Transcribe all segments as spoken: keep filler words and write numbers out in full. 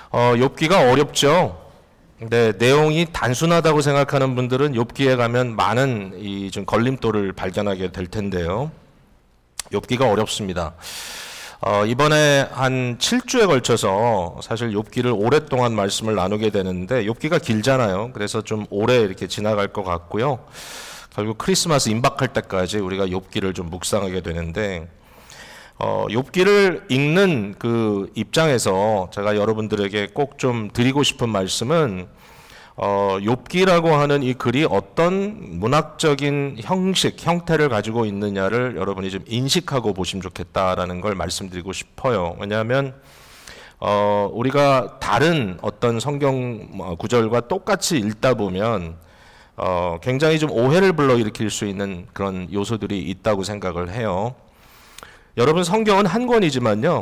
어, 욥기가 어렵죠. 근데 내용이 단순하다고 생각하는 분들은 욥기에 가면 많은 이 좀 걸림돌을 발견하게 될 텐데요. 욥기가 어렵습니다. 어, 이번에 한 칠 주에 걸쳐서 사실 욥기를 오랫동안 말씀을 나누게 되는데 욥기가 길잖아요. 그래서 좀 오래 이렇게 지나갈 것 같고요. 결국 크리스마스 임박할 때까지 우리가 욥기를 좀 묵상하게 되는데 어, 욥기를 읽는 그 입장에서 제가 여러분들에게 꼭 좀 드리고 싶은 말씀은 어, 욥기라고 하는 이 글이 어떤 문학적인 형식, 형태를 가지고 있느냐를 여러분이 좀 인식하고 보시면 좋겠다라는 걸 말씀드리고 싶어요. 왜냐하면 어, 우리가 다른 어떤 성경 구절과 똑같이 읽다 보면 어, 굉장히 좀 오해를 불러일으킬 수 있는 그런 요소들이 있다고 생각을 해요. 여러분, 성경은 한 권이지만요,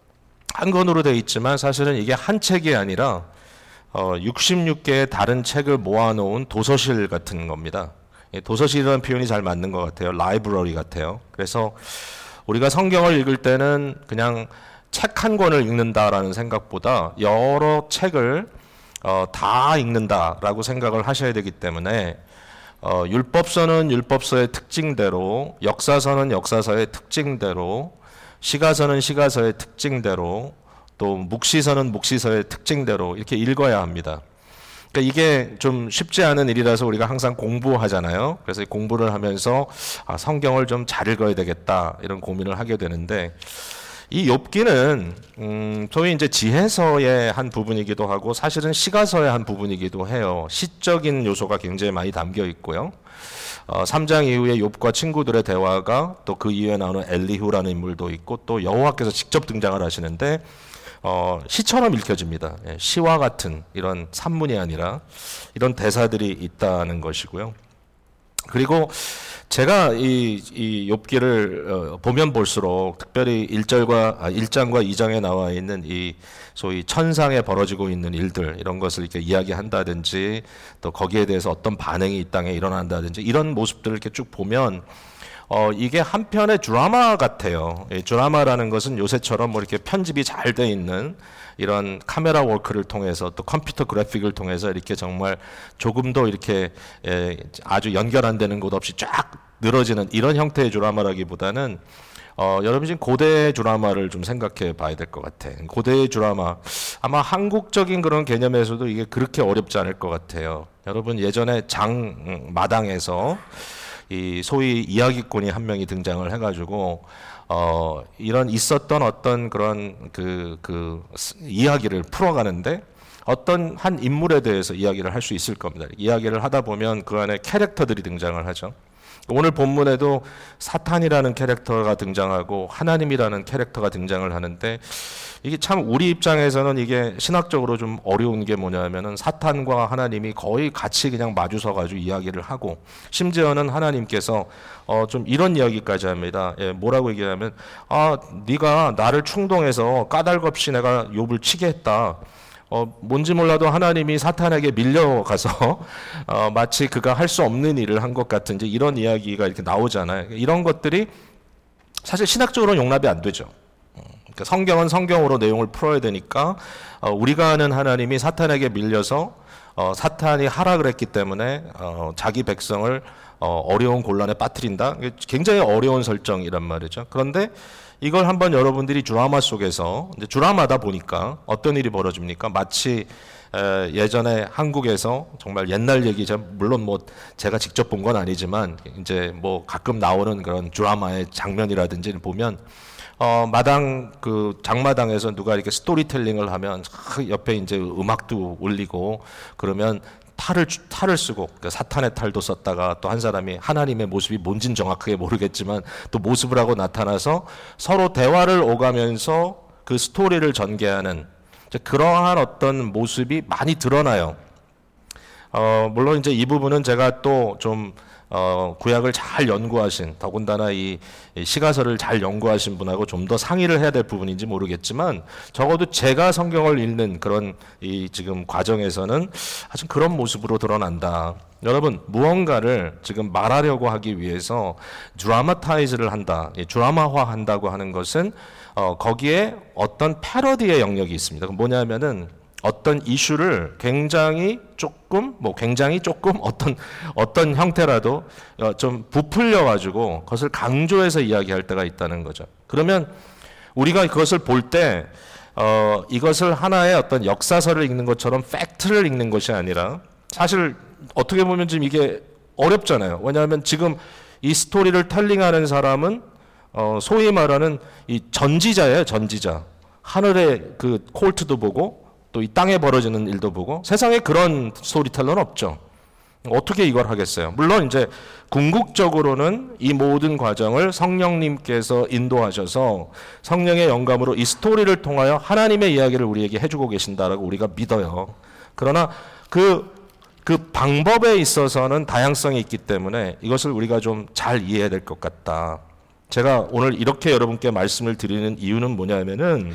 한 권으로 되어 있지만 사실은 이게 한 책이 아니라 어, 육십육 개의 다른 책을 모아놓은 도서실 같은 겁니다. 도서실이라는 표현이 잘 맞는 것 같아요. 라이브러리 같아요. 그래서 우리가 성경을 읽을 때는 그냥 책 한 권을 읽는다라는 생각보다 여러 책을 어, 다 읽는다라고 생각을 하셔야 되기 때문에 어, 율법서는 율법서의 특징대로, 역사서는 역사서의 특징대로, 시가서는 시가서의 특징대로, 또 묵시서는 묵시서의 특징대로 이렇게 읽어야 합니다. 그러니까 이게 좀 쉽지 않은 일이라서 우리가 항상 공부하잖아요. 그래서 공부를 하면서 아, 성경을 좀 잘 읽어야 되겠다 이런 고민을 하게 되는데, 이 욥기는 음, 소위 이제 지혜서의 한 부분이기도 하고 사실은 시가서의 한 부분이기도 해요. 시적인 요소가 굉장히 많이 담겨 있고요. 어, 삼 장 이후에 욥과 친구들의 대화가, 또 그 이후에 나오는 엘리후라는 인물도 있고, 또 여호와께서 직접 등장을 하시는데 어, 시처럼 읽혀집니다. 예, 시와 같은 이런 산문이 아니라 이런 대사들이 있다는 것이고요. 그리고 제가 이, 이 욥기를 어, 보면 볼수록 특별히 일 절과 아, 일 장과 이 장에 나와 있는 이 소위 천상에 벌어지고 있는 일들, 이런 것을 이렇게 이야기한다든지, 또 거기에 대해서 어떤 반응이 이 땅에 일어난다든지, 이런 모습들을 이렇게 쭉 보면 어, 이게 한편의 드라마 같아요. 이 드라마라는 것은 요새처럼 뭐 이렇게 편집이 잘 돼 있는 이런 카메라 워크를 통해서, 또 컴퓨터 그래픽을 통해서 이렇게 정말 조금도 이렇게 에, 아주 연결 안 되는 곳 없이 쫙 늘어지는 이런 형태의 드라마라기보다는 어, 여러분 지금 고대 드라마를 좀 생각해 봐야 될 것 같아. 고대 드라마, 아마 한국적인 그런 개념에서도 이게 그렇게 어렵지 않을 것 같아요. 여러분, 예전에 장마당에서 이 소위 이야기꾼이 한 명이 등장을 해가지고 어, 이런 있었던 어떤 그런 그, 그 이야기를 풀어가는데 어떤 한 인물에 대해서 이야기를 할 수 있을 겁니다. 이야기를 하다 보면 그 안에 캐릭터들이 등장을 하죠. 오늘 본문에도 사탄이라는 캐릭터가 등장하고 하나님이라는 캐릭터가 등장을 하는데, 이게 참 우리 입장에서는 이게 신학적으로 좀 어려운 게 뭐냐면은 사탄과 하나님이 거의 같이 그냥 마주서 가지고 이야기를 하고, 심지어는 하나님께서 어 좀 이런 이야기까지 합니다. 예, 뭐라고 얘기하면 아, 네가 나를 충동해서 까닭 없이 내가 욥을 치게 했다. 어, 뭔지 몰라도 하나님이 사탄에게 밀려가서 어, 마치 그가 할 수 없는 일을 한 것 같은 이제 이런 이야기가 이렇게 나오잖아요. 이런 것들이 사실 신학적으로는 용납이 안 되죠. 그러니까 성경은 성경으로 내용을 풀어야 되니까 어, 우리가 아는 하나님이 사탄에게 밀려서 어, 사탄이 하락을 했기 때문에 어, 자기 백성을 어, 어려운 곤란에 빠뜨린다. 굉장히 어려운 설정이란 말이죠. 그런데 이걸 한번 여러분들이 드라마 속에서, 이제 드라마다 보니까 어떤 일이 벌어집니까? 마치 에, 예전에 한국에서 정말 옛날 얘기죠. 물론 뭐 제가 직접 본 건 아니지만 이제 뭐 가끔 나오는 그런 드라마의 장면이라든지 보면 어, 마당 그 장마당에서 누가 이렇게 스토리텔링을 하면 옆에 이제 음악도 울리고 그러면 탈을 탈을 쓰고, 그러니까 사탄의 탈도 썼다가 또 한 사람이 하나님의 모습이 뭔진 정확하게 모르겠지만 또 모습을 하고 나타나서 서로 대화를 오가면서 그 스토리를 전개하는 그러한 어떤 모습이 많이 드러나요. 어, 물론 이제 이 부분은 제가 또 좀 어, 구약을 잘 연구하신, 더군다나 이 시가서를 잘 연구하신 분하고 좀 더 상의를 해야 될 부분인지 모르겠지만, 적어도 제가 성경을 읽는 그런 이 지금 과정에서는 아주 그런 모습으로 드러난다. 여러분, 무언가를 지금 말하려고 하기 위해서 드라마타이즈를 한다, 드라마화 한다고 하는 것은 어, 거기에 어떤 패러디의 영역이 있습니다. 뭐냐면은 어떤 이슈를 굉장히 조금 뭐 굉장히 조금 어떤 어떤 형태라도 좀 부풀려 가지고 그것을 강조해서 이야기할 때가 있다는 거죠. 그러면 우리가 그것을 볼 때 어, 이것을 하나의 어떤 역사서를 읽는 것처럼 팩트를 읽는 것이 아니라 사실 어떻게 보면 지금 이게 어렵잖아요. 왜냐하면 지금 이 스토리를 텔링하는 사람은 어, 소위 말하는 이 전지자예요. 전지자. 하늘의 그 콜트도 보고 또 이 땅에 벌어지는 일도 보고 세상에 그런 스토리텔러는 없죠. 어떻게 이걸 하겠어요? 물론 이제 궁극적으로는 이 모든 과정을 성령님께서 인도하셔서 성령의 영감으로 이 스토리를 통하여 하나님의 이야기를 우리에게 해주고 계신다라고 우리가 믿어요. 그러나 그, 그 방법에 있어서는 다양성이 있기 때문에 이것을 우리가 좀 잘 이해해야 될 것 같다. 제가 오늘 이렇게 여러분께 말씀을 드리는 이유는 뭐냐면은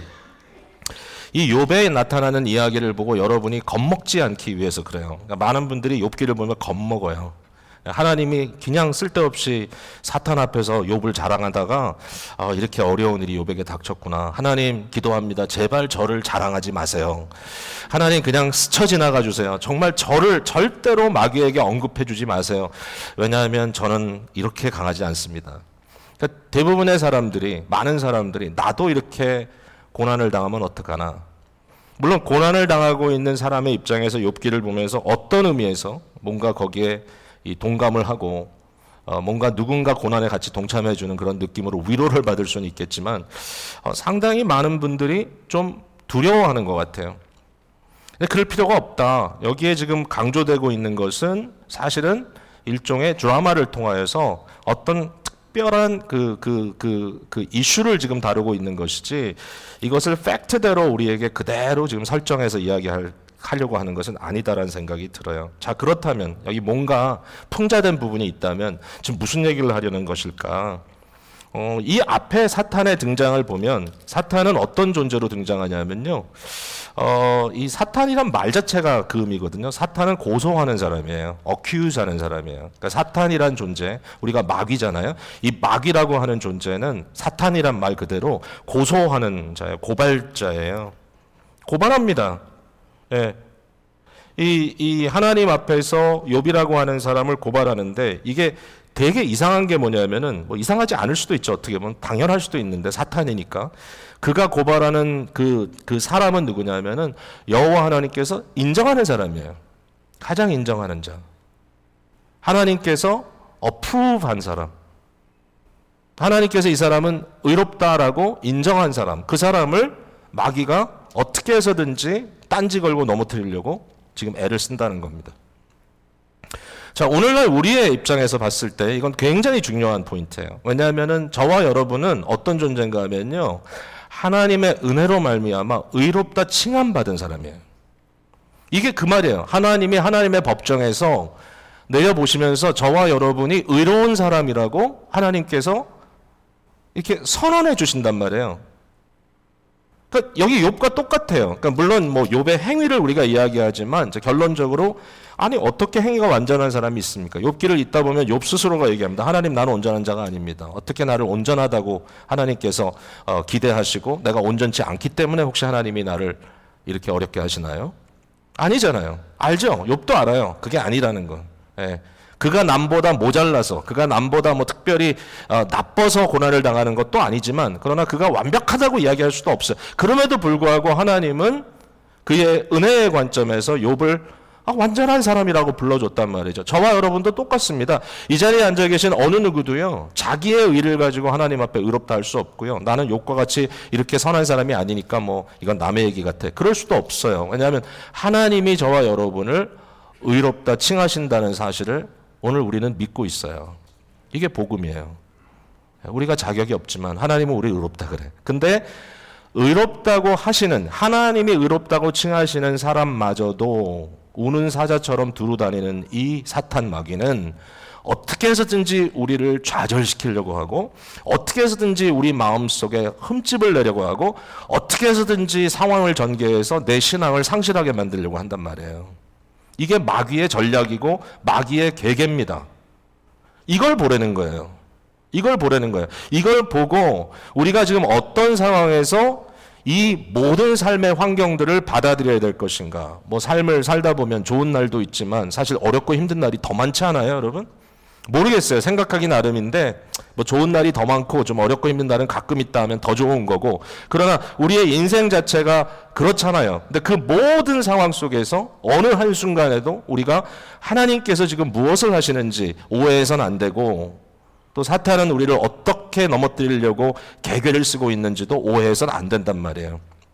이 욥에 나타나는 이야기를 보고 여러분이 겁먹지 않기 위해서 그래요. 그러니까 많은 분들이 욥기를 보면 겁먹어요. 하나님이 그냥 쓸데없이 사탄 앞에서 욥을 자랑하다가 아, 이렇게 어려운 일이 욥에게 닥쳤구나. 하나님 기도합니다. 제발 저를 자랑하지 마세요. 하나님 그냥 스쳐 지나가 주세요. 정말 저를 절대로 마귀에게 언급해 주지 마세요. 왜냐하면 저는 이렇게 강하지 않습니다. 그러니까 대부분의 사람들이 많은 사람들이 나도 이렇게 고난을 당하면 어떡하나. 물론 고난을 당하고 있는 사람의 입장에서 욥기를 보면서 어떤 의미에서 뭔가 거기에 이 동감을 하고 어 뭔가 누군가 고난에 같이 동참해 주는 그런 느낌으로 위로를 받을 수는 있겠지만 어 상당히 많은 분들이 좀 두려워하는 것 같아요. 근데 그럴 필요가 없다. 여기에 지금 강조되고 있는 것은 사실은 일종의 드라마를 통하여서 어떤 특별한 그, 그, 그, 그 이슈를 지금 다루고 있는 것이지 이것을 팩트대로 우리에게 그대로 지금 설정해서 이야기할 하려고 하는 것은 아니다라는 생각이 들어요. 자, 그렇다면 여기 뭔가 풍자된 부분이 있다면 지금 무슨 얘기를 하려는 것일까? 어, 이 앞에 사탄의 등장을 보면 사탄은 어떤 존재로 등장하냐면요. 어, 이 사탄이란 말 자체가 그 의미거든요. 사탄은 고소하는 사람이에요. accuse 하는 사람이에요. 그러니까 사탄이란 존재, 우리가 마귀잖아요. 이 마귀라고 하는 존재는 사탄이란 말 그대로 고소하는 자예요. 고발자예요. 고발합니다. 예. 이, 이 하나님 앞에서 욥이라고 하는 사람을 고발하는데 이게 되게 이상한 게 뭐냐면은 뭐 이상하지 않을 수도 있죠. 어떻게 보면 당연할 수도 있는데 사탄이니까 그가 고발하는 그, 그 사람은 누구냐면은 여호와 하나님께서 인정하는 사람이에요. 가장 인정하는 자. 하나님께서 어프로브한 사람. 하나님께서 이 사람은 의롭다라고 인정한 사람. 그 사람을 마귀가 어떻게 해서든지 딴지 걸고 넘어뜨리려고 지금 애를 쓴다는 겁니다. 자, 오늘날 우리의 입장에서 봤을 때 이건 굉장히 중요한 포인트예요. 왜냐하면은 저와 여러분은 어떤 존재인가 하면요. 하나님의 은혜로 말미암아 의롭다 칭함받은 사람이에요. 이게 그 말이에요. 하나님이 하나님의 법정에서 내려보시면서 저와 여러분이 의로운 사람이라고 하나님께서 이렇게 선언해 주신단 말이에요. 그러니까 여기 욥과 똑같아요. 그러니까 물론 뭐 욥의 행위를 우리가 이야기하지만 결론적으로 아니 어떻게 행위가 완전한 사람이 있습니까? 욥기를 읽다 보면 욥 스스로가 얘기합니다. 하나님 나는 온전한 자가 아닙니다. 어떻게 나를 온전하다고 하나님께서 어, 기대하시고 내가 온전치 않기 때문에 혹시 하나님이 나를 이렇게 어렵게 하시나요? 아니잖아요. 알죠? 욥도 알아요. 그게 아니라는 거. 예. 그가 남보다 모자라서 그가 남보다 뭐 특별히 어, 나빠서 고난을 당하는 것도 아니지만 그러나 그가 완벽하다고 이야기할 수도 없어요. 그럼에도 불구하고 하나님은 그의 은혜의 관점에서 욥을 아, 완전한 사람이라고 불러줬단 말이죠. 저와 여러분도 똑같습니다. 이 자리에 앉아 계신 어느 누구도요. 자기의 의를 가지고 하나님 앞에 의롭다 할 수 없고요. 나는 욥과 같이 이렇게 선한 사람이 아니니까 뭐 이건 남의 얘기 같아. 그럴 수도 없어요. 왜냐하면 하나님이 저와 여러분을 의롭다 칭하신다는 사실을 오늘 우리는 믿고 있어요. 이게 복음이에요. 우리가 자격이 없지만 하나님은 우리 의롭다 그래. 근데 의롭다고 하시는 하나님이 의롭다고 칭하시는 사람마저도 우는 사자처럼 두루 다니는 이 사탄 마귀는 어떻게 해서든지 우리를 좌절시키려고 하고 어떻게 해서든지 우리 마음속에 흠집을 내려고 하고 어떻게 해서든지 상황을 전개해서 내 신앙을 상실하게 만들려고 한단 말이에요. 이게 마귀의 전략이고 마귀의 계계입니다. 이걸 보라는 거예요. 이걸 보라는 거예요. 이걸 보고 우리가 지금 어떤 상황에서 이 모든 삶의 환경들을 받아들여야 될 것인가? 뭐 삶을 살다 보면 좋은 날도 있지만 사실 어렵고 힘든 날이 더 많지 않아요, 여러분? 모르겠어요. 생각하기 나름인데 뭐 좋은 날이 더 많고 좀 어렵고 힘든 날은 가끔 있다 하면 더 좋은 거고, 그러나 우리의 인생 자체가 그렇잖아요. 근데 그 모든 상황 속에서 어느 한순간에도 우리가 하나님께서 지금 무엇을 하시는지 오해해서는 안 되고, 또 사탄은 우리를 어떻게 넘어뜨리려고 계획을 쓰고 있는지도 오해해서는 안 된단 말이에요.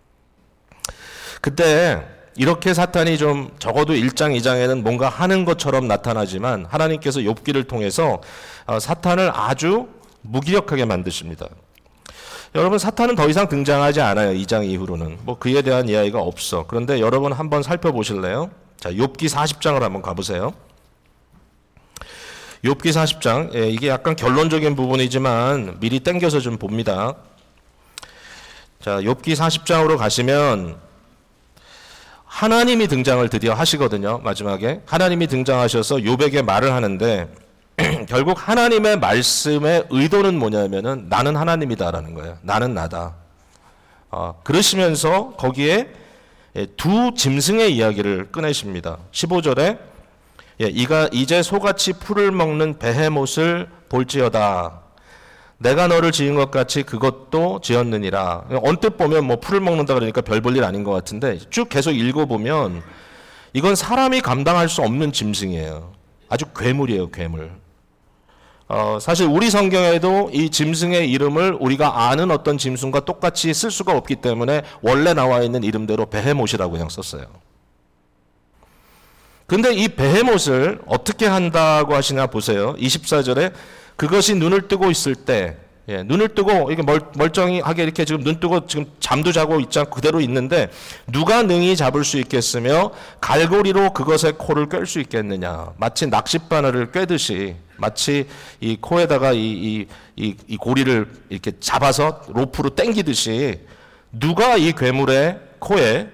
그때 이렇게 사탄이 좀 적어도 일 장, 이 장에는 뭔가 하는 것처럼 나타나지만 하나님께서 욥기를 통해서 사탄을 아주 무기력하게 만드십니다. 여러분, 사탄은 더 이상 등장하지 않아요. 이 장 이후로는. 뭐 그에 대한 이야기가 없어. 그런데 여러분 한번 살펴보실래요? 자, 욥기 사십 장을 한번 가보세요. 욥기 사십 장, 예, 이게 약간 결론적인 부분이지만 미리 땡겨서 좀 봅니다. 자, 욥기 사십 장으로 가시면 하나님이 등장을 드디어 하시거든요. 마지막에 하나님이 등장하셔서 욥에게 말을 하는데 결국 하나님의 말씀의 의도는 뭐냐면은 나는 하나님이다라는 거예요. 나는 나다. 어, 그러시면서 거기에 두 짐승의 이야기를 꺼내십니다. 십오 절에 예, 이가 이제 소같이 풀을 먹는 베헤못을 볼지어다. 내가 너를 지은 것 같이 그것도 지었느니라. 언뜻 보면 뭐 풀을 먹는다 그러니까 별 볼 일 아닌 것 같은데 쭉 계속 읽어보면 이건 사람이 감당할 수 없는 짐승이에요. 아주 괴물이에요, 괴물. 어, 사실 우리 성경에도 이 짐승의 이름을 우리가 아는 어떤 짐승과 똑같이 쓸 수가 없기 때문에 원래 나와 있는 이름대로 베헤못이라고 그냥 썼어요. 근데 이 베헤못을 어떻게 한다고 하시냐 보세요. 이십사 절에 그것이 눈을 뜨고 있을 때, 예, 눈을 뜨고 이게 멀, 멀쩡하게 이렇게 지금 눈 뜨고 지금 잠도 자고 있지 않고 그대로 있는데 누가 능히 잡을 수 있겠으며 갈고리로 그것의 코를 꿰 수 있겠느냐. 마치 낚싯바늘을 꿰듯이 마치 이 코에다가 이, 이, 이, 이 고리를 이렇게 잡아서 로프로 당기듯이 누가 이 괴물의 코에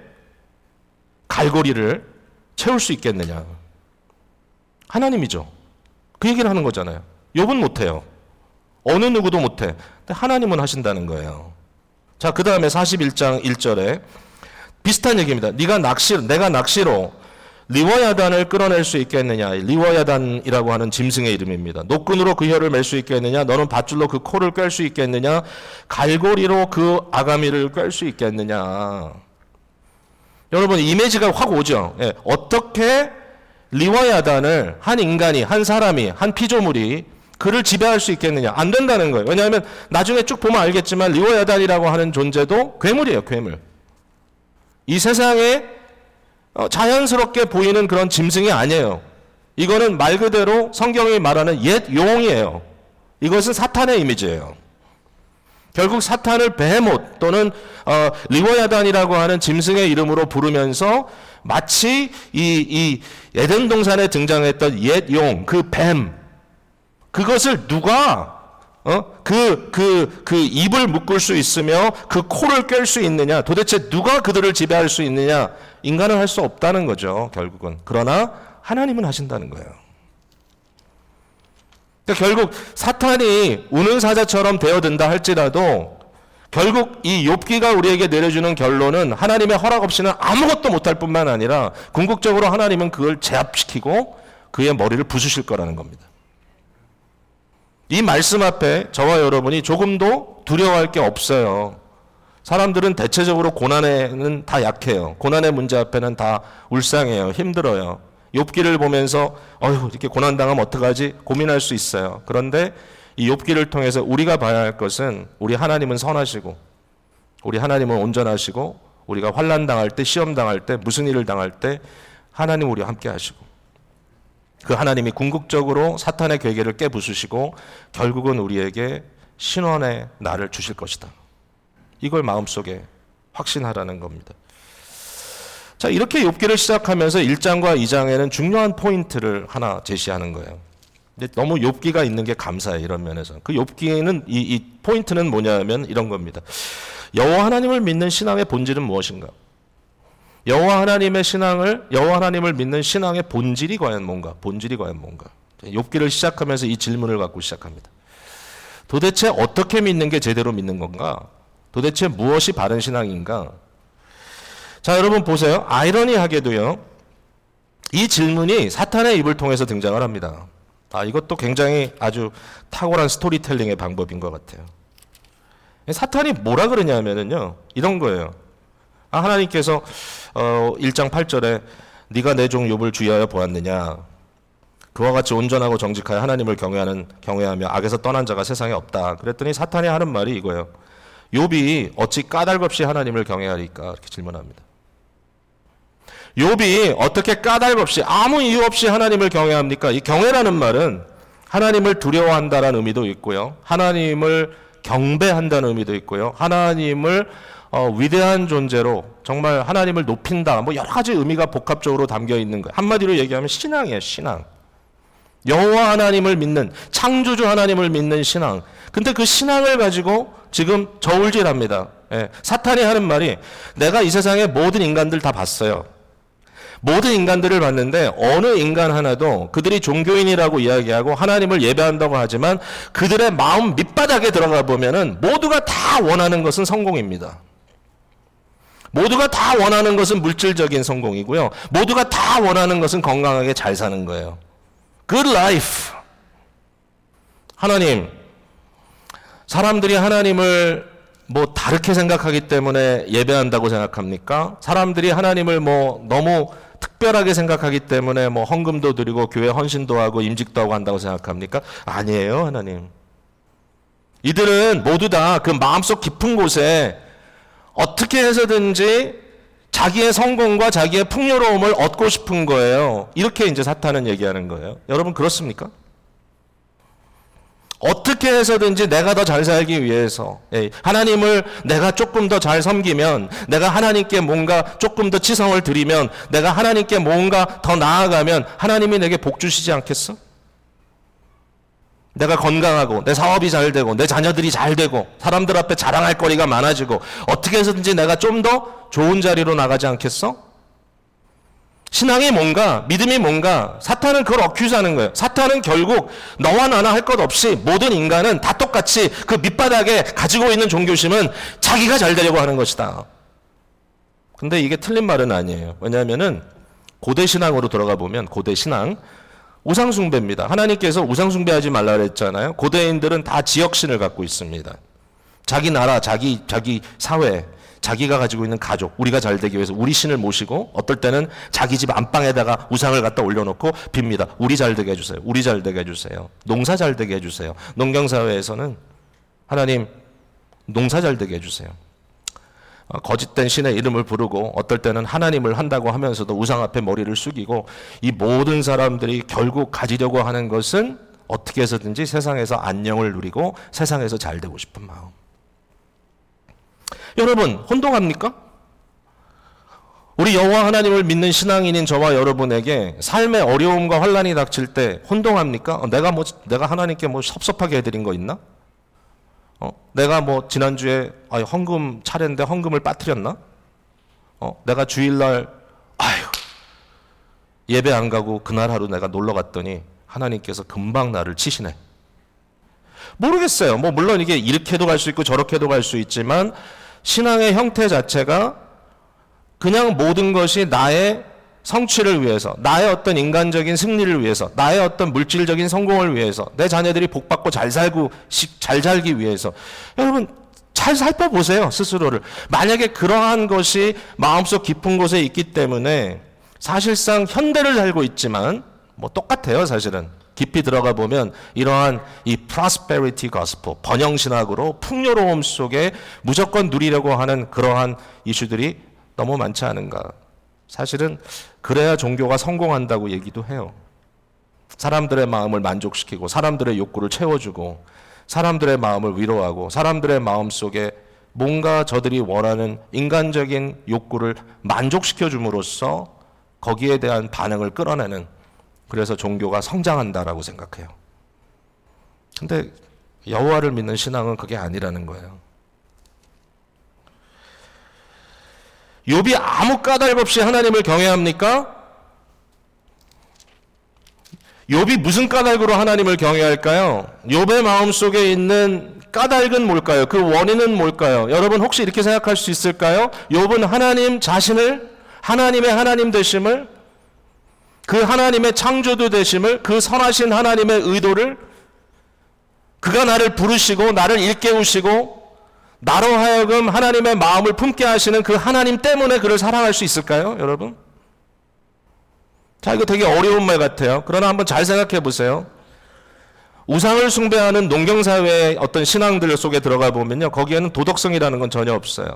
갈고리를 채울 수 있겠느냐. 하나님이죠. 그 얘기를 하는 거잖아요. 욥은 못해요. 어느 누구도 못해. 근데 하나님은 하신다는 거예요. 자, 그 다음에 사십일 장 일 절에 비슷한 얘기입니다. 네가 낚시, 내가 낚시로 리워야단을 끌어낼 수 있겠느냐. 리워야단이라고 하는 짐승의 이름입니다. 노끈으로 그 혀를 맬 수 있겠느냐. 너는 밧줄로 그 코를 꿰 수 있겠느냐. 갈고리로 그 아가미를 꿰 수 있겠느냐. 여러분, 이미지가 확 오죠. 예, 어떻게 리워야단을 한 인간이, 한 사람이, 한 피조물이 그를 지배할 수 있겠느냐. 안 된다는 거예요. 왜냐하면 나중에 쭉 보면 알겠지만 리워야단이라고 하는 존재도 괴물이에요. 괴물. 이 세상에 자연스럽게 보이는 그런 짐승이 아니에요. 이거는 말 그대로 성경이 말하는 옛 용이에요. 이것은 사탄의 이미지예요. 결국 사탄을 베헤못 또는 어, 리워야단이라고 하는 짐승의 이름으로 부르면서 마치 이, 이 에덴 동산에 등장했던 옛 용, 그 뱀, 그것을 누가 어? 그, 그, 그 입을 묶을 수 있으며 그 코를 꿰 수 있느냐? 도대체 누가 그들을 지배할 수 있느냐? 인간은 할 수 없다는 거죠, 결국은. 그러나 하나님은 하신다는 거예요. 그러니까 결국 사탄이 우는 사자처럼 되어든다 할지라도 결국 이 욥기가 우리에게 내려주는 결론은 하나님의 허락 없이는 아무것도 못할 뿐만 아니라 궁극적으로 하나님은 그걸 제압시키고 그의 머리를 부수실 거라는 겁니다. 이 말씀 앞에 저와 여러분이 조금도 두려워할 게 없어요. 사람들은 대체적으로 고난에는 다 약해요. 고난의 문제 앞에는 다 울상해요. 힘들어요. 욥기를 보면서 어휴, 이렇게 고난당하면 어떡하지? 고민할 수 있어요. 그런데 이 욥기를 통해서 우리가 봐야 할 것은 우리 하나님은 선하시고 우리 하나님은 온전하시고 우리가 환난 당할 때, 시험 당할 때, 무슨 일을 당할 때 하나님 우리와 함께 하시고 그 하나님이 궁극적으로 사탄의 괴계를 깨부수시고 결국은 우리에게 신원의 날을 주실 것이다. 이걸 마음속에 확신하라는 겁니다. 자, 이렇게 욥기를 시작하면서 일 장과 이 장에는 중요한 포인트를 하나 제시하는 거예요. 근데 너무 욥기가 있는 게 감사해요. 이런 면에서. 그 욥기는 이, 이 포인트는 뭐냐면 이런 겁니다. 여호와 하나님을 믿는 신앙의 본질은 무엇인가? 여호와 하나님의 신앙을 여호와 하나님을 믿는 신앙의 본질이 과연 뭔가? 본질이 과연 뭔가? 욥기를 시작하면서 이 질문을 갖고 시작합니다. 도대체 어떻게 믿는 게 제대로 믿는 건가? 도대체 무엇이 바른 신앙인가? 자, 여러분 보세요. 아이러니하게도요, 이 질문이 사탄의 입을 통해서 등장을 합니다. 아, 이것도 굉장히 아주 탁월한 스토리텔링의 방법인 것 같아요. 사탄이 뭐라 그러냐면은요, 이런 거예요. 아, 하나님께서 어, 일 장 팔 절에 네가 내 종 욥을 주의하여 보았느냐? 그와 같이 온전하고 정직하여 하나님을 경외하는 경외하며 악에서 떠난 자가 세상에 없다. 그랬더니 사탄이 하는 말이 이거예요. 욥이 어찌 까닭없이 하나님을 경외하리까? 이렇게 질문합니다. 욥이 어떻게 까닭없이 아무 이유 없이 하나님을 경외합니까? 이 경외라는 말은 하나님을 두려워한다는 의미도 있고요. 하나님을 경배한다는 의미도 있고요. 하나님을 어, 위대한 존재로 정말 하나님을 높인다. 뭐 여러 가지 의미가 복합적으로 담겨 있는 거예요. 한마디로 얘기하면 신앙이에요. 신앙. 여호와 하나님을 믿는, 창조주 하나님을 믿는 신앙. 근데 그 신앙을 가지고 지금 저울질합니다. 예. 사탄이 하는 말이 내가 이 세상의 모든 인간들 다 봤어요. 모든 인간들을 봤는데 어느 인간 하나도 그들이 종교인이라고 이야기하고 하나님을 예배한다고 하지만 그들의 마음 밑바닥에 들어가 보면은 모두가 다 원하는 것은 성공입니다. 모두가 다 원하는 것은 물질적인 성공이고요. 모두가 다 원하는 것은 건강하게 잘 사는 거예요. Good life. 하나님, 사람들이 하나님을 뭐 다르게 생각하기 때문에 예배한다고 생각합니까? 사람들이 하나님을 뭐 너무 특별하게 생각하기 때문에 뭐 헌금도 드리고 교회 헌신도 하고 임직도 하고 한다고 생각합니까? 아니에요, 하나님. 이들은 모두 다 그 마음속 깊은 곳에 어떻게 해서든지 자기의 성공과 자기의 풍요로움을 얻고 싶은 거예요. 이렇게 이제 사탄은 얘기하는 거예요. 여러분 그렇습니까? 어떻게 해서든지 내가 더 잘 살기 위해서, 하나님을 내가 조금 더 잘 섬기면, 내가 하나님께 뭔가 조금 더 치성을 드리면, 내가 하나님께 뭔가 더 나아가면 하나님이 내게 복 주시지 않겠어? 내가 건강하고 내 사업이 잘 되고 내 자녀들이 잘 되고 사람들 앞에 자랑할 거리가 많아지고 어떻게 해서든지 내가 좀 더 좋은 자리로 나가지 않겠어? 신앙이 뭔가, 믿음이 뭔가, 사탄은 그걸 어큐즈하는 거예요. 사탄은 결국 너와 나나 할 것 없이 모든 인간은 다 똑같이 그 밑바닥에 가지고 있는 종교심은 자기가 잘 되려고 하는 것이다. 근데 이게 틀린 말은 아니에요. 왜냐하면은 고대 신앙으로 들어가 보면 고대 신앙, 우상숭배입니다. 하나님께서 우상숭배하지 말라 그랬잖아요. 고대인들은 다 지역신을 갖고 있습니다. 자기 나라, 자기, 자기 사회, 자기가 가지고 있는 가족, 우리가 잘 되기 위해서 우리 신을 모시고 어떨 때는 자기 집 안방에다가 우상을 갖다 올려놓고 빕니다. 우리 잘 되게 해주세요. 우리 잘 되게 해주세요. 농사 잘 되게 해주세요. 농경사회에서는 하나님 농사 잘 되게 해주세요. 거짓된 신의 이름을 부르고 어떨 때는 하나님을 한다고 하면서도 우상 앞에 머리를 숙이고 이 모든 사람들이 결국 가지려고 하는 것은 어떻게 해서든지 세상에서 안녕을 누리고 세상에서 잘 되고 싶은 마음. 여러분 혼동합니까? 우리 여호와 하나님을 믿는 신앙인인 저와 여러분에게 삶의 어려움과 환난이 닥칠 때 혼동합니까? 어, 내가 뭐 내가 하나님께 뭐 섭섭하게 해드린 거 있나? 어, 내가 뭐 지난주에 아유, 헌금 차례인데 헌금을 빠뜨렸나? 어, 내가 주일날 아유 예배 안 가고 그날 하루 내가 놀러 갔더니 하나님께서 금방 나를 치시네. 모르겠어요. 뭐 물론 이게 이렇게도 갈 수 있고 저렇게도 갈 수 있지만 신앙의 형태 자체가 그냥 모든 것이 나의 성취를 위해서, 나의 어떤 인간적인 승리를 위해서, 나의 어떤 물질적인 성공을 위해서, 내 자녀들이 복받고 잘 살고 잘 살기 위해서. 여러분 잘 살펴보세요, 스스로를. 만약에 그러한 것이 마음속 깊은 곳에 있기 때문에 사실상 현대를 살고 있지만 뭐 똑같아요. 사실은 깊이 들어가 보면 이러한 이 prosperity gospel, 번영신학으로 풍요로움 속에 무조건 누리려고 하는 그러한 이슈들이 너무 많지 않은가. 사실은 그래야 종교가 성공한다고 얘기도 해요. 사람들의 마음을 만족시키고 사람들의 욕구를 채워주고 사람들의 마음을 위로하고 사람들의 마음 속에 뭔가 저들이 원하는 인간적인 욕구를 만족시켜 줌으로써 거기에 대한 반응을 끌어내는, 그래서 종교가 성장한다라고 생각해요. 근데 여호와를 믿는 신앙은 그게 아니라는 거예요. 욥이 아무 까닭 없이 하나님을 경외합니까? 욥이 무슨 까닭으로 하나님을 경외할까요? 욥의 마음속에 있는 까닭은 뭘까요? 그 원인은 뭘까요? 여러분 혹시 이렇게 생각할 수 있을까요? 욥은 하나님 자신을, 하나님의 하나님 되심을, 그 하나님의 창조주 되심을, 그 선하신 하나님의 의도를, 그가 나를 부르시고 나를 일깨우시고 나로 하여금 하나님의 마음을 품게 하시는 그 하나님 때문에 그를 사랑할 수 있을까요, 여러분? 자, 이거 되게 어려운 말 같아요. 그러나 한번 잘 생각해 보세요. 우상을 숭배하는 농경사회의 어떤 신앙들 속에 들어가 보면요, 거기에는 도덕성이라는 건 전혀 없어요.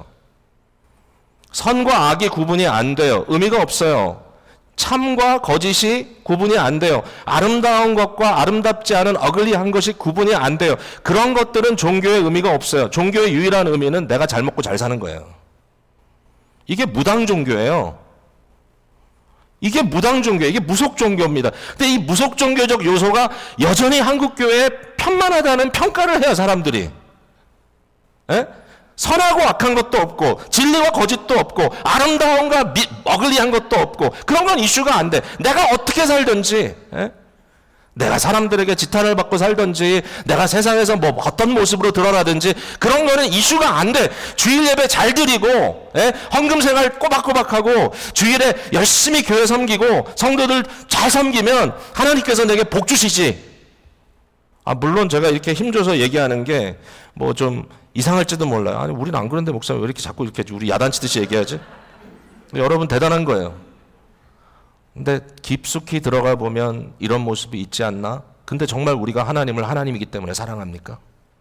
선과 악이 구분이 안 돼요. 의미가 없어요. 참과 거짓이 구분이 안 돼요. 아름다운 것과 아름답지 않은 어글리한 것이 구분이 안 돼요. 그런 것들은 종교의 의미가 없어요. 종교의 유일한 의미는 내가 잘 먹고 잘 사는 거예요. 이게 무당 종교예요. 이게 무당 종교예요. 이게 무속 종교입니다. 근데 이 무속 종교적 요소가 여전히 한국 교회에 편만하다는 평가를 해요, 사람들이. 에? 선하고 악한 것도 없고 진리와 거짓도 없고 아름다움과 미, 어글리한 것도 없고 그런 건 이슈가 안 돼. 내가 어떻게 살든지, 에? 내가 사람들에게 지탄을 받고 살든지 내가 세상에서 뭐 어떤 모습으로 드러나든지 그런 거는 이슈가 안 돼. 주일 예배 잘 드리고, 에? 헌금 생활 꼬박꼬박하고 주일에 열심히 교회 섬기고 성도들 잘 섬기면 하나님께서 내게 복 주시지. 아, 물론 제가 이렇게 힘줘서 얘기하는 게 뭐 좀 이상할지도 몰라요. 아니, 우리는 안 그런데 목사님 왜 이렇게 자꾸 이렇게 우리 야단치듯이 얘기하지? 여러분 대단한 거예요. 근데 깊숙이 들어가 보면 이런 모습이 있지 않나? 근데 정말 우리가 하나님을 하나님이기 때문에 사랑합니까?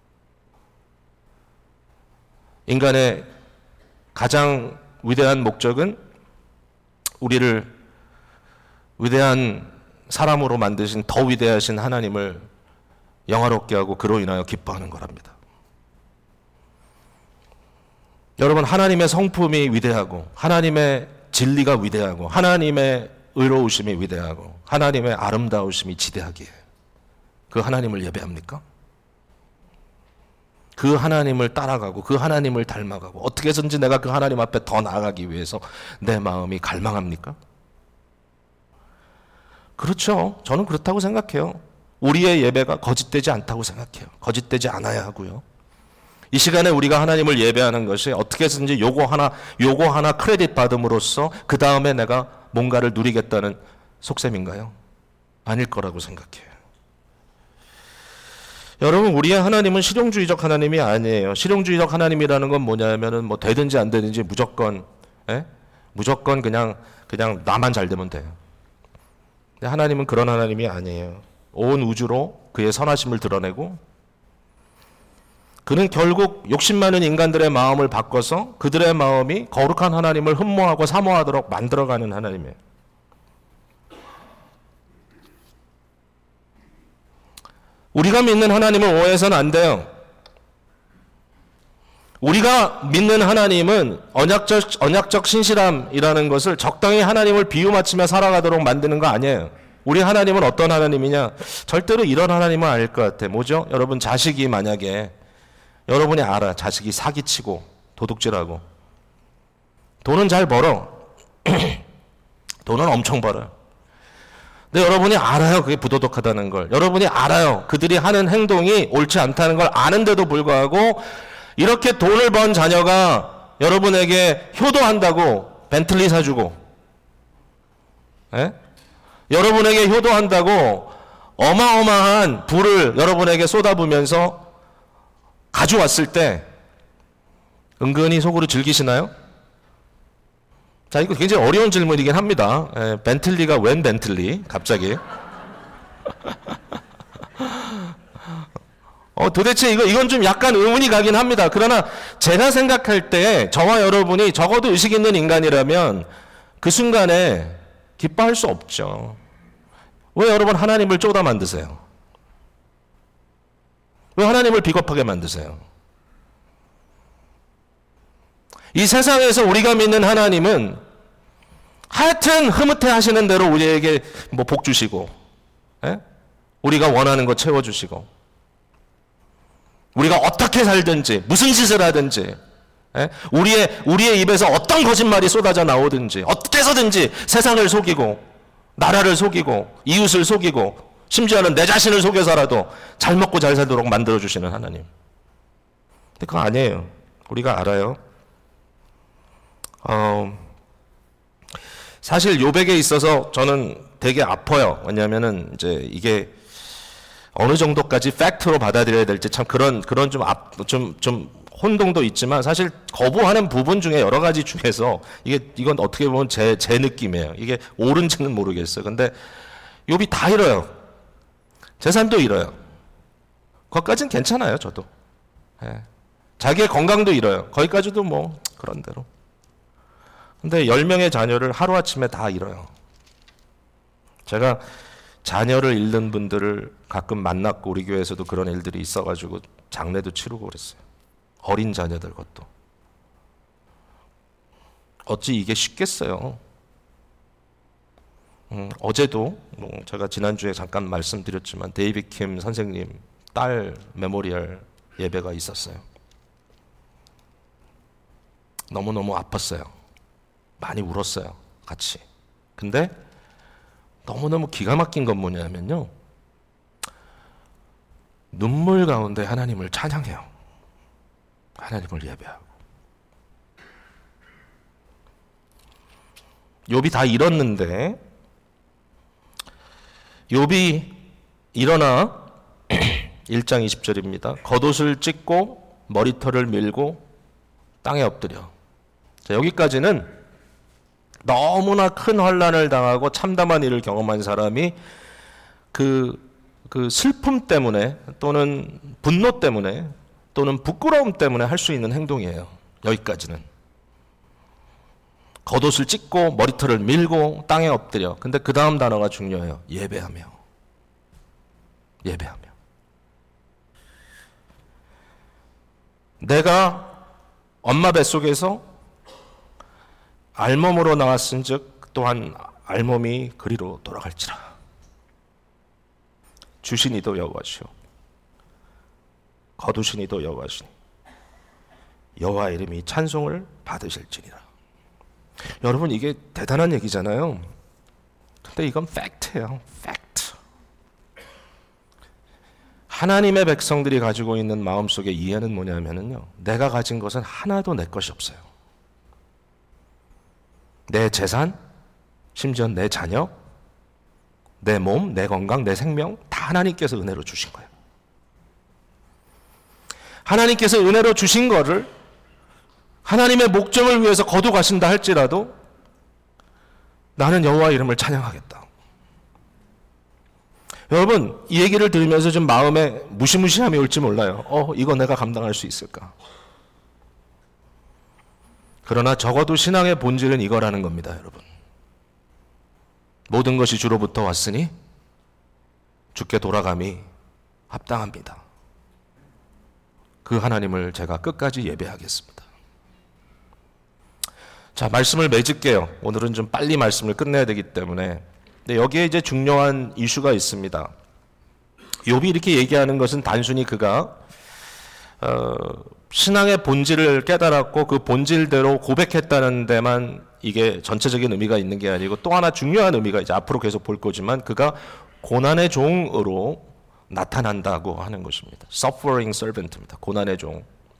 인간의 가장 위대한 목적은 우리를 위대한 사람으로 만드신 더 위대하신 하나님을 영화롭게 하고 그로 인하여 기뻐하는 거랍니다. 여러분, 하나님의 성품이 위대하고 하나님의 진리가 위대하고 하나님의 의로우심이 위대하고 하나님의 아름다우심이 지대하기에 그 하나님을 예배합니까? 그 하나님을 따라가고 그 하나님을 닮아가고 어떻게 해서든지 내가 그 하나님 앞에 더 나아가기 위해서 내 마음이 갈망합니까? 그렇죠. 저는 그렇다고 생각해요. 우리의 예배가 거짓되지 않다고 생각해요. 거짓되지 않아야 하고요. 이 시간에 우리가 하나님을 예배하는 것이 어떻게 해서든지 요거 하나 요거 하나 크레딧 받음으로써 그 다음에 내가 뭔가를 누리겠다는 속셈인가요? 아닐 거라고 생각해요. 여러분, 우리의 하나님은 실용주의적 하나님이 아니에요. 실용주의적 하나님이라는 건 뭐냐면은 뭐 되든지 안 되든지 무조건, 에? 무조건 그냥 그냥 나만 잘 되면 돼요. 근데 하나님은 그런 하나님이 아니에요. 온 우주로 그의 선하심을 드러내고 그는 결국 욕심 많은 인간들의 마음을 바꿔서 그들의 마음이 거룩한 하나님을 흠모하고 사모하도록 만들어가는 하나님이에요. 우리가 믿는 하나님을 오해해서는 안 돼요. 우리가 믿는 하나님은 언약적, 언약적 신실함이라는 것을 적당히 하나님을 비유 맞추며 살아가도록 만드는 거 아니에요. 우리 하나님은 어떤 하나님이냐? 절대로 이런 하나님은 아닐 것 같아. 뭐죠? 여러분, 자식이 만약에 여러분이 알아. 자식이 사기치고 도둑질하고 돈은 잘 벌어. 돈은 엄청 벌어요. 근데 여러분이 알아요. 그게 부도덕하다는 걸. 여러분이 알아요. 그들이 하는 행동이 옳지 않다는 걸 아는데도 불구하고 이렇게 돈을 번 자녀가 여러분에게 효도한다고 벤틀리 사주고, 에? 여러분에게 효도한다고 어마어마한 부를 여러분에게 쏟아부면서 가져왔을 때 은근히 속으로 즐기시나요? 자, 이거 굉장히 어려운 질문이긴 합니다. 에, 벤틀리가 웬 벤틀리? 갑자기. 어, 도대체 이거, 이건 좀 약간 의문이 가긴 합니다. 그러나 제가 생각할 때 저와 여러분이 적어도 의식 있는 인간이라면 그 순간에 기뻐할 수 없죠. 왜 여러분 하나님을 쪼다 만드세요? 왜 하나님을 비겁하게 만드세요? 이 세상에서 우리가 믿는 하나님은 하여튼 흐뭇해 하시는 대로 우리에게 뭐 복 주시고, 에? 우리가 원하는 거 채워주시고, 우리가 어떻게 살든지, 무슨 짓을 하든지, 에? 우리의, 우리의 입에서 어떤 거짓말이 쏟아져 나오든지, 어떻게 해서든지 세상을 속이고, 나라를 속이고, 이웃을 속이고, 심지어는 내 자신을 속여서라도 잘 먹고 잘 살도록 만들어주시는 하나님. 근데 그거 아니에요. 우리가 알아요. 어, 사실 욥에게 있어서 저는 되게 아파요. 왜냐하면은 이제 이게 어느 정도까지 팩트로 받아들여야 될지 참 그런 그런 좀 앞 좀 좀 혼동도 있지만 사실 거부하는 부분 중에 여러 가지 중에서 이게 이건 어떻게 보면 제 제 느낌이에요. 이게 옳은지는 모르겠어요. 근데 욥이 다 잃어요. 재산도 잃어요. 거기까지는 괜찮아요, 저도. 예. 자기의 건강도 잃어요. 거기까지도 뭐 그런 대로. 근데 열 명의 자녀를 하루아침에 다 잃어요. 제가 자녀를 잃는 분들을 가끔 만났고 우리 교회에서도 그런 일들이 있어가지고 장례도 치르고 그랬어요. 어린 자녀들 것도. 어찌 이게 쉽겠어요. 음, 어제도 뭐 제가 지난주에 잠깐 말씀드렸지만 데이빗 킴 선생님 딸 메모리얼 예배가 있었어요. 너무너무 아팠어요. 많이 울었어요. 같이. 근데 너무너무 기가 막힌 건 뭐냐면요. 눈물 가운데 하나님을 찬양해요. 하나님을 예배하고. 욥이 다 잃었는데 욥이 일어나 일 장 이십 절입니다. 겉옷을 찢고 머리털을 밀고 땅에 엎드려. 자, 여기까지는 너무나 큰 환난을 당하고 참담한 일을 경험한 사람이 그, 그 슬픔 때문에 또는 분노 때문에 또는 부끄러움 때문에 할 수 있는 행동이에요. 여기까지는. 겉옷을 찢고 머리털을 밀고 땅에 엎드려. 근데 그 다음 단어가 중요해요. 예배하며. 예배하며. 내가 엄마 뱃속에서 알몸으로 나왔은즉 또한 알몸이 그리로 돌아갈지라. 주신이도 여호와시오 거두신이도 여호와시니 여호와 이름이 찬송을 받으실지니라. 여러분 이게 대단한 얘기잖아요. 근데 이건 팩트예요. 팩트. 하나님의 백성들이 가지고 있는 마음속의 이해는 뭐냐면요. 내가 가진 것은 하나도 내 것이 없어요. 내 재산, 심지어 내 자녀, 내 몸, 내 건강, 내 생명 다 하나님께서 은혜로 주신 거예요. 하나님께서 은혜로 주신 거를 하나님의 목적을 위해서 거두가신다 할지라도 나는 여호와 이름을 찬양하겠다. 여러분 이 얘기를 들으면서 좀 마음에 무시무시함이 올지 몰라요. 어, 이거 내가 감당할 수 있을까? 그러나 적어도 신앙의 본질은 이거라는 겁니다, 여러분. 모든 것이 주로부터 왔으니 주께 돌아감이 합당합니다. 그 하나님을 제가 끝까지 예배하겠습니다. 자, 말씀을 맺을게요. 오늘은 좀 빨리 말씀을 끝내야 되기 때문에. 근데 여기에 이제 중요한 이슈가 있습니다. 욥이 이렇게 얘기하는 것은 단순히 그가 어, 신앙의 본질을 깨달았고 그 본질대로 고백했다는 데만 이게 전체적인 의미가 있는 게 아니고 또 하나 중요한 의미가 이제 앞으로 계속 볼 거지만 그가 고난의 종으로 나타난다고 하는 것입니다. Suffering servant입니다. 고난의 종.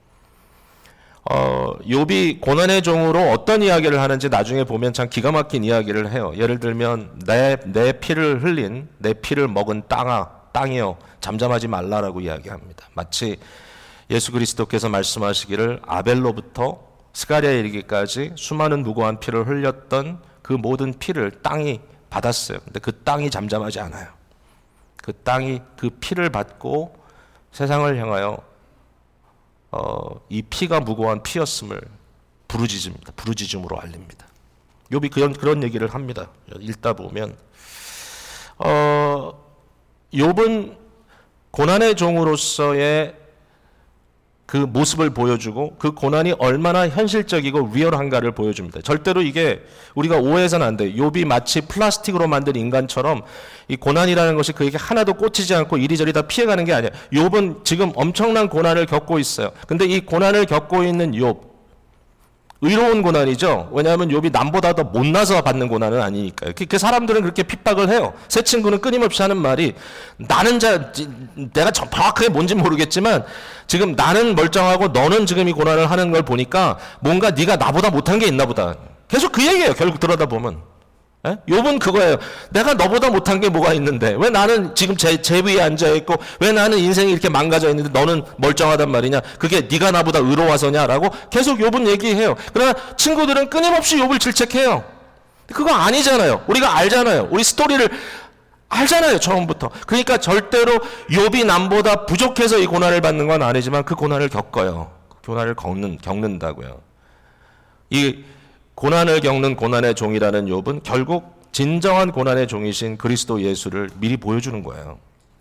어, 욥이 고난의 종으로 어떤 이야기를 하는지 나중에 보면 참 기가 막힌 이야기를 해요. 예를 들면 내, 내 피를 흘린 내 피를 먹은 땅아 땅이여 잠잠하지 말라라고 이야기합니다. 마치 예수 그리스도께서 말씀하시기를 아벨로부터 스가랴에 이르기까지 수많은 무고한 피를 흘렸던 그 모든 피를 땅이 받았어요. 근데 그 땅이 잠잠하지 않아요. 그 땅이 그 피를 받고 세상을 향하여 어, 이 피가 무고한 피였음을 부르짖습니다. 부르짖음으로 알립니다. 욥이 그런 그런 얘기를 합니다. 읽다 보면 어, 욥은 고난의 종으로서의 그 모습을 보여주고 그 고난이 얼마나 현실적이고 리얼한가를 보여줍니다. 절대로 이게 우리가 오해해서는 안 돼요. 욥이 마치 플라스틱으로 만든 인간처럼 이 고난이라는 것이 그에게 하나도 꽂히지 않고 이리저리 다 피해가는 게 아니에요. 욥은 지금 엄청난 고난을 겪고 있어요. 근데 이 고난을 겪고 있는 욥, 의로운 고난이죠. 왜냐하면 욥이 남보다 더 못나서 받는 고난은 아니니까요. 그 사람들은 그렇게 핍박을 해요. 새 친구는 끊임없이 하는 말이, 나는 자, 내가 정확하게 뭔지 모르겠지만 지금 나는 멀쩡하고 너는 지금 이 고난을 하는 걸 보니까 뭔가 네가 나보다 못한 게 있나 보다. 계속 그 얘기예요. 결국 들어다 보면. 예? 욥은 그거예요. 내가 너보다 못한 게 뭐가 있는데 왜 나는 지금 제, 제 위에 앉아있고 왜 나는 인생이 이렇게 망가져 있는데 너는 멀쩡하단 말이냐. 그게 네가 나보다 의로워서냐라고 계속 욥은 얘기해요. 그러나 친구들은 끊임없이 욥을 질책해요. 그거 아니잖아요. 우리가 알잖아요. 우리 스토리를 알잖아요. 처음부터. 그러니까 절대로 욥이 남보다 부족해서 이 고난을 받는 건 아니지만 그 고난을 겪어요. 그 고난을 겪는, 겪는다고요. 이 고난을 겪는 고난의 종이라는 욥은 결국 진정한 고난의 종이신 그리스도 예수를 미리 보여주는 거예요.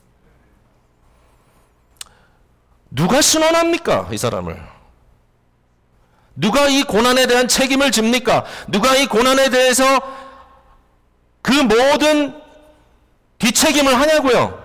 누가 신원합니까? 이 사람을. 누가 이 고난에 대한 책임을 집니까? 누가 이 고난에 대해서 그 모든 뒷책임을 하냐고요?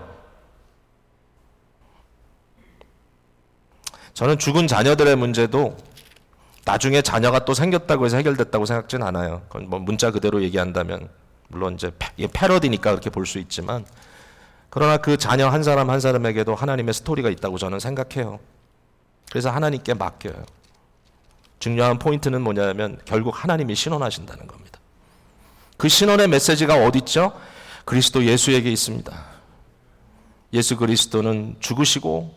저는 죽은 자녀들의 문제도 나중에 자녀가 또 생겼다고 해서 해결됐다고 생각진 않아요. 그건 뭐 문자 그대로 얘기한다면 물론 이제 패러디니까 그렇게 볼 수 있지만, 그러나 그 자녀 한 사람 한 사람에게도 하나님의 스토리가 있다고 저는 생각해요. 그래서 하나님께 맡겨요. 중요한 포인트는 뭐냐면 결국 하나님이 신원하신다는 겁니다. 그 신원의 메시지가 어디 있죠? 그리스도 예수에게 있습니다. 예수 그리스도는 죽으시고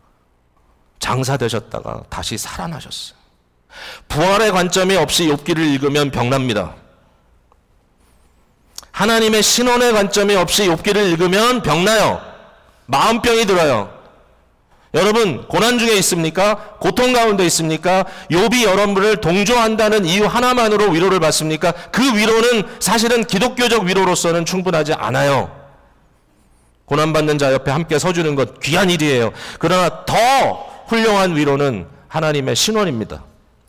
장사되셨다가 다시 살아나셨어요. 부활의 관점이 없이 욥기를 읽으면 병납니다. 하나님의 신원의 관점이 없이 욥기를 읽으면 병나요. 마음병이 들어요. 여러분 고난 중에 있습니까? 고통 가운데 있습니까? 욥이 여러분을 동조한다는 이유 하나만으로 위로를 받습니까? 그 위로는 사실은 기독교적 위로로서는 충분하지 않아요. 고난받는 자 옆에 함께 서주는 것 귀한 일이에요. 그러나 더 훌륭한 위로는 하나님의 신원입니다.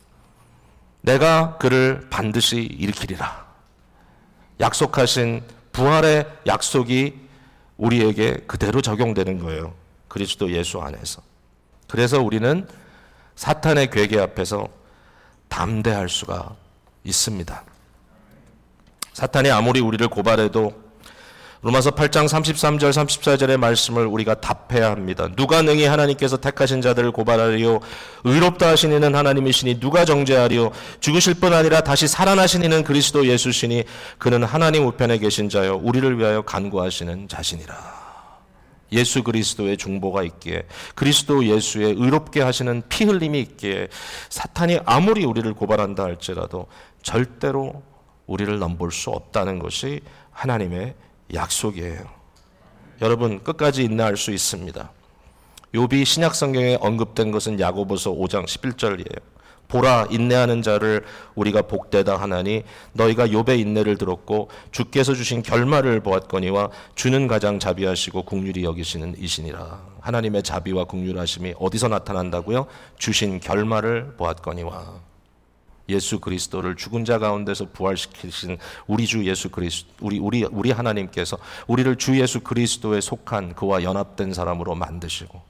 내가 그를 반드시 일으키리라. 약속하신 부활의 약속이 우리에게 그대로 적용되는 거예요. 그리스도 예수 안에서. 그래서 우리는 사탄의 괴계 앞에서 담대할 수가 있습니다. 사탄이 아무리 우리를 고발해도 로마서 팔 장 삼십삼 절 삼십사 절의 말씀을 우리가 답해야 합니다. 누가 능히 하나님께서 택하신 자들을 고발하리요? 의롭다 하신 이는 하나님이시니 누가 정죄하리요? 죽으실 뿐 아니라 다시 살아나신 이는 그리스도 예수시니 그는 하나님 우편에 계신 자요 우리를 위하여 간구하시는 자신이라. 예수 그리스도의 중보가 있기에, 그리스도 예수의 의롭게 하시는 피 흘림이 있기에 사탄이 아무리 우리를 고발한다 할지라도 절대로 우리를 넘볼 수 없다는 것이 하나님의 약속이에요. 여러분 끝까지 인내할 수 있습니다. 욥이 신약 성경에 언급된 것은 야고보서 오 장 십일 절이에요. 보라 인내하는 자를 우리가 복되다 하나니 너희가 욥의 인내를 들었고 주께서 주신 결말을 보았거니와 주는 가장 자비하시고 긍휼히 여기시는 이시니라. 하나님의 자비와 긍휼하심이 어디서 나타난다고요? 주신 결말을 보았거니와. 예수 그리스도를 죽은 자 가운데서 부활시키신 우리 주 예수 그리스도, 우리 우리 우리 하나님께서 우리를 주 예수 그리스도에 속한 그와 연합된 사람으로 만드시고,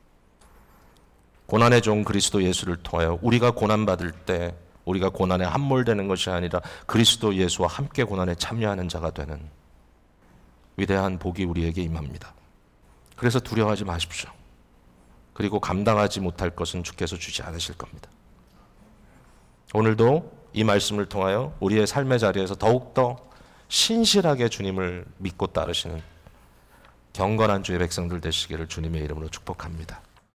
고난의 종 그리스도 예수를 통하여 우리가 고난 받을 때 우리가 고난에 함몰되는 것이 아니라 그리스도 예수와 함께 고난에 참여하는 자가 되는 위대한 복이 우리에게 임합니다. 그래서 두려워하지 마십시오. 그리고 감당하지 못할 것은 주께서 주지 않으실 겁니다. 오늘도 이 말씀을 통하여 우리의 삶의 자리에서 더욱더 신실하게 주님을 믿고 따르시는 경건한 주의 백성들 되시기를 주님의 이름으로 축복합니다.